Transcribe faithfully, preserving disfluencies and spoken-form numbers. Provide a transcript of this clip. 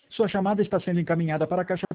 Sua chamada está sendo encaminhada para a caixa